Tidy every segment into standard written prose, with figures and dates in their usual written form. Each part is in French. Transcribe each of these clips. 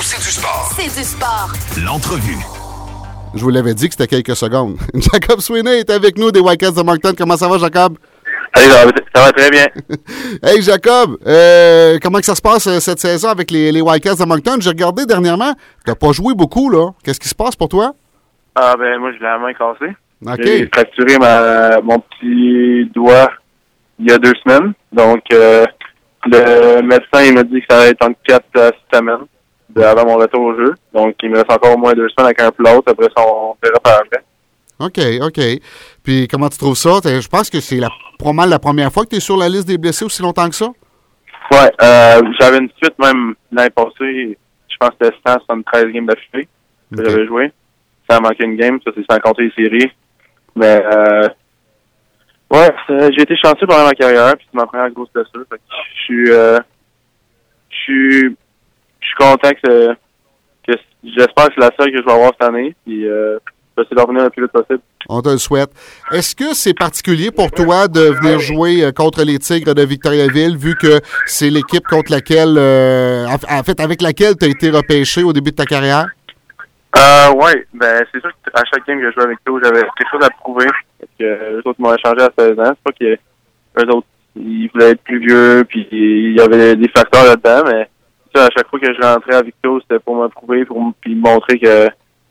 c'est du sport. C'est du sport. L'entrevue. Je vous l'avais dit que c'était quelques secondes. Jacob Sweeney est avec nous des Wildcats de Moncton. Comment ça va, Jacob? Hey, ça va très bien. Hey, Jacob, comment que ça se passe cette saison avec les Wildcats de Moncton? J'ai regardé dernièrement. T'as pas joué beaucoup, là. Qu'est-ce qui se passe pour toi? Ah, ben, moi, j'ai la main cassée. OK. J'ai fracturé mon petit doigt il y a 2 semaines. Donc, le médecin, il m'a dit que ça allait être entre 4 à 6 semaines avant mon retour au jeu. Donc, il me reste encore au moins 2 semaines avec un plot. Après ça, on verra par après. OK. Puis, comment tu trouves ça? Je pense que c'est pas mal la première fois que tu es sur la liste des blessés aussi longtemps que ça? Ouais, j'avais une suite même l'année passée. Je pense que c'était 173 games d'affilée que j'avais joué. Ça a manqué une game, ça c'est sans compter les séries. Mais, ouais, j'ai été chanceux pendant ma carrière, puis c'est ma première grosse blessure. Fait que je suis content que j'espère que c'est la seule que je vais avoir cette année. Puis, je vais essayer de revenir le plus vite possible. On te le souhaite. Est-ce que c'est particulier pour toi de venir jouer contre les Tigres de Victoriaville, vu que c'est l'équipe contre laquelle, en fait, avec laquelle tu as été repêché au début de ta carrière? Ouais, ben c'est sûr qu'à chaque game que je jouais avec eux, j'avais quelque chose à prouver. Parce que eux autres m'ont échangé à 16 ans. C'est pas que eux autres, ils voulaient être plus vieux, puis il y avait des facteurs là-dedans, mais ça, à chaque fois que je rentrais à Victo, c'était pour me prouver, puis montrer que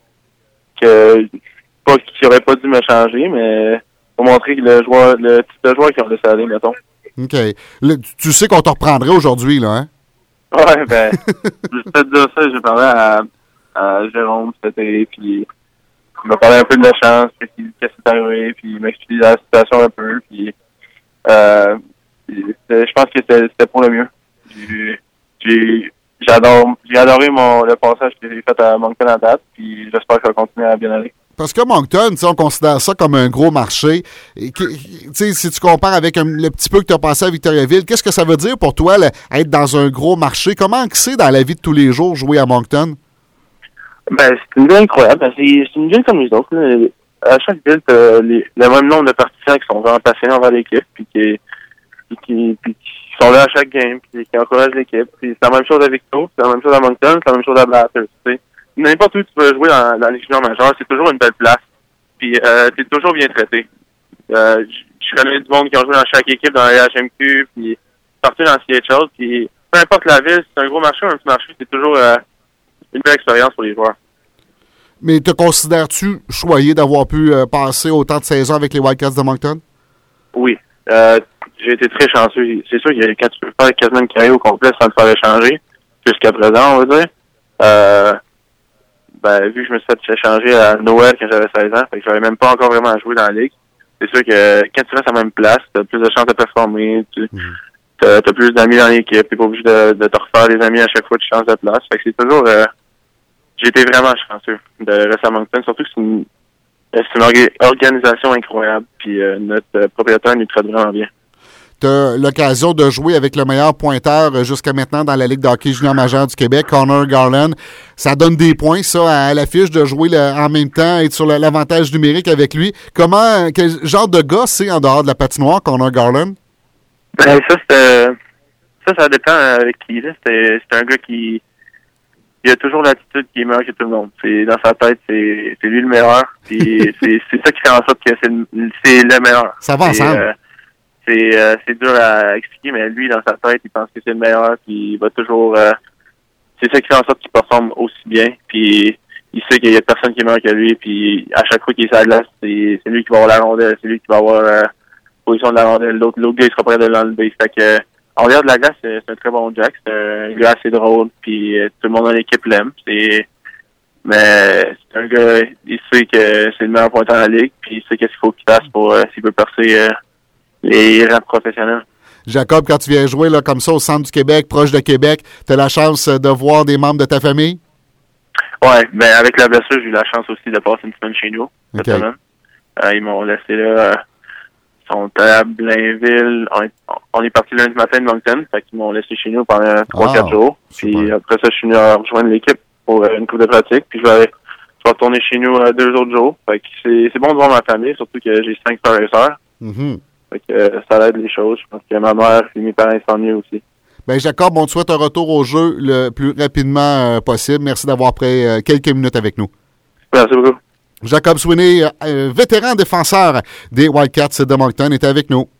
pas qu'ils auraient pas dû me changer, mais pour montrer que le type de joueur qu'ils ont laissé aller, mettons. OK. Tu sais qu'on te reprendrait aujourd'hui, là, hein? Ouais, ben, je peux te dire ça, j'ai parlé à Jérôme cet été, puis il m'a parlé un peu de la chance, qu'est-ce qui est arrivé, puis il m'a expliqué la situation un peu, puis je pense que c'était pour le mieux. J'ai adoré le passage que j'ai fait à Moncton à date, puis j'espère que ça va continuer à bien aller. Parce que Moncton, on considère ça comme un gros marché. Et si tu compares avec le petit peu que tu as passé à Victoriaville, qu'est-ce que ça veut dire pour toi, être dans un gros marché? Comment c'est dans la vie de tous les jours jouer à Moncton? Ben, c'est une ville incroyable. C'est une ville comme les autres. Là. À chaque ville, t'as le même nombre de partisans qui sont vraiment passionnés envers l'équipe, puis qui sont là à chaque game, puis qui encouragent l'équipe. Puis c'est la même chose à Victo, c'est la même chose à Moncton, c'est la même chose à Bathurst. N'importe où tu peux jouer dans les juniors majeurs, c'est toujours une belle place. Puis t'es toujours bien traité. Je connais du monde qui ont joué dans chaque équipe, dans la HMQ, puis partout dans CHL. Puis peu importe la ville, c'est un gros marché ou un petit marché, c'est toujours une belle expérience pour les joueurs. Mais te considères-tu choyé d'avoir pu passer autant de saisons avec les Wildcats de Moncton? Oui. J'ai été très chanceux. C'est sûr que quand tu peux faire quasiment une carrière au complet sans te faire échanger, jusqu'à présent, on va dire, vu que je me suis fait échanger à Noël quand j'avais 16 ans, fait que j'avais même pas encore vraiment joué dans la ligue, c'est sûr que quand tu restes à la même place, t'as plus de chances de performer, t'as plus d'amis dans l'équipe, t'es pas obligé de te refaire des amis à chaque fois que tu changes de place. Fait que c'est toujours... j'ai été vraiment chanceux de rester à Moncton, surtout que c'est une organisation incroyable, puis notre propriétaire nous traite vraiment bien. Tu as l'occasion de jouer avec le meilleur pointeur jusqu'à maintenant dans la Ligue de hockey junior majeur du Québec, Connor Garland. Ça donne des points, ça, à l'affiche de jouer en même temps, être sur l'avantage numérique avec lui. Quel genre de gars c'est en dehors de la patinoire, Connor Garland? Ben, ça dépend avec qui. C'est un gars qui a toujours l'attitude qui est meilleure que tout le monde. C'est dans sa tête, c'est lui le meilleur. Puis c'est ça qui fait en sorte que c'est le meilleur. Ça va ensemble. C'est dur à expliquer, mais lui, dans sa tête, il pense que c'est le meilleur, puis il va toujours... c'est ça qui fait en sorte qu'il performe aussi bien, puis il sait qu'il y a personne qui est meilleur que lui, puis à chaque fois qu'il est sur la glace, c'est lui qui va avoir la rondelle, c'est lui qui va avoir position de la rondelle, l'autre gars, il sera prêt de l'enlever. Fait que, en dehors de la glace, c'est un très bon Jack, c'est un gars assez drôle, puis tout le monde dans l'équipe l'aime, mais c'est un gars, il sait que c'est le meilleur pointeur dans la ligue, puis il sait qu'est-ce qu'il faut qu'il fasse pour s'il veut percer les rangs professionnels. Jacob, quand tu viens jouer là, comme ça au centre du Québec, proche de Québec, tu as la chance de voir des membres de ta famille? Ouais, ben avec la blessure, j'ai eu la chance aussi de passer une semaine chez nous cette semaine. Ils m'ont laissé là. Ils sont à Blainville. On est parti lundi matin de Moncton, fait qu'ils m'ont laissé chez nous pendant 3-4 jours. Puis après ça, je suis venu rejoindre l'équipe pour une coupe de pratique. Puis je vais retourner chez nous 2 autres jours. Fait que c'est bon de voir ma famille, surtout que j'ai 5 frères et sœurs. Mm-hmm. Fait que ça aide les choses. Je pense que ma mère et mes parents s'ennuient aussi. Ben Jacob, on te souhaite un retour au jeu le plus rapidement possible. Merci d'avoir pris quelques minutes avec nous. Merci beaucoup. Jacob Sweeney, vétéran défenseur des Wildcats de Moncton, était avec nous.